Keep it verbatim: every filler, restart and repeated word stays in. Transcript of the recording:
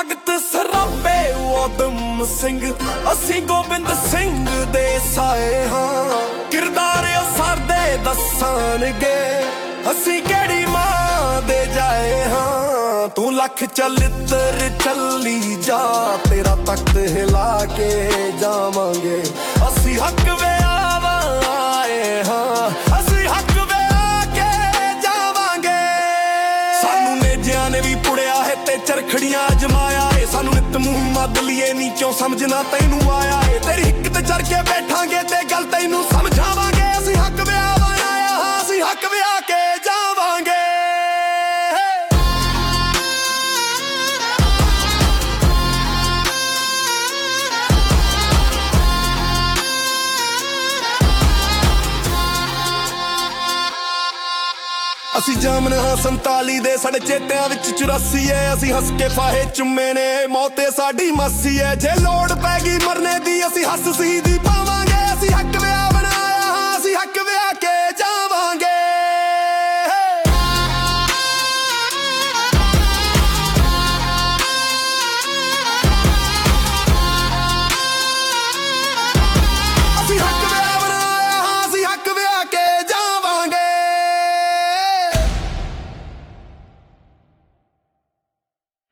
ਭਗਤ ਸਰਾਭੇ ਊਧਮ ਸਿੰਘ, ਅਸੀਂ ਗੋਬਿੰਦ ਸਿੰਘ ਦੇ ਸਾਏ ਹਾਂ। ਕਿਰਦਾਰ ਸਾਡੇ ਦੱਸਣਗੇ ਅਸੀਂ ਕਿਹੜੀ ਮਾਂ ਦੇ ਜਾਏ ਹਾਂ। ਤੂੰ ਲੱਖ ਚਲਿੱਤਰ ਚੱਲੀ ਜਾ, ਤੇਰਾ ਤਖਤ ਹਿਲਾ ਕੇ ਜਾਵਾਂਗੇ। ਅਸੀਂ ਹੱਕ ਵਿਆਵਾਂ ਆਏ ਹਾਂ, ਅਸੀਂ ਹੱਕ ਵਿਆਹ ਕੇ ਜਾਵਾਂਗੇ। ਸਾਨੂੰ ਨੇਜਿਆਂ ਨੇ ਵੀ ਪੁੜਿਆ ਹੈ ਤੇ ਚਰਖੜੀਆਂ ਅਜਮਾਇਆ ਏ। ਸਾਨੂੰ ਨਿਤ ਮੂੰਹ ਮਦਲੀਏ ਨੀਚੋਂ ਸਮਝਣਾ ਤੈਨੂੰ ਆਇਆ ਏ। ਤੇਰੀ ਹਿੱਕ ਤੇ ਚੜ ਕੇ ਬੈਠਾਂਗੇ ਤੇ ਗੱਲ ਤੈਨੂੰ ਸਮਝਾਵਾਂਗੇ। ਅਸੀਂ ਹੱਕ ਵਿਆਵਾਂ ਆਇਆ ਹਾਂ, ਅਸੀਂ ਹੱਕ ਵਿਆਹ ਕੇ ਜਾਵਾਂਗੇ। ਅਸੀਂ ਜਾਮਨ ਹਾਂ ਸੰਤਾਲੀ ਦੇ, ਸਾਡੇ ਚੇਤਿਆਂ ਵਿੱਚ ਚੁਰਾਸੀ ਏ। ਅਸੀਂ ਹੱਸ ਕੇ ਫਾਹੇ ਚੁੰਮੇ ਨੇ, ਮੌਤ ਏ ਸਾਡੀ ਮਾਸੀ ਏ। ਜੇ ਲੋੜ ਪੈ ਗਈ ਮਰਨੇ ਦੀ ਅਸੀਂ ਹੱਸ ਸ਼ਹੀਦੀ ਪਾਵਾਂਗੇ। ਅਸੀਂ ਹੱਕ ਵਿਆਹ ਬਣਾਇਆ ਹਾਂ, ਅਸੀਂ ਹੱਕ ਵਿਆਹ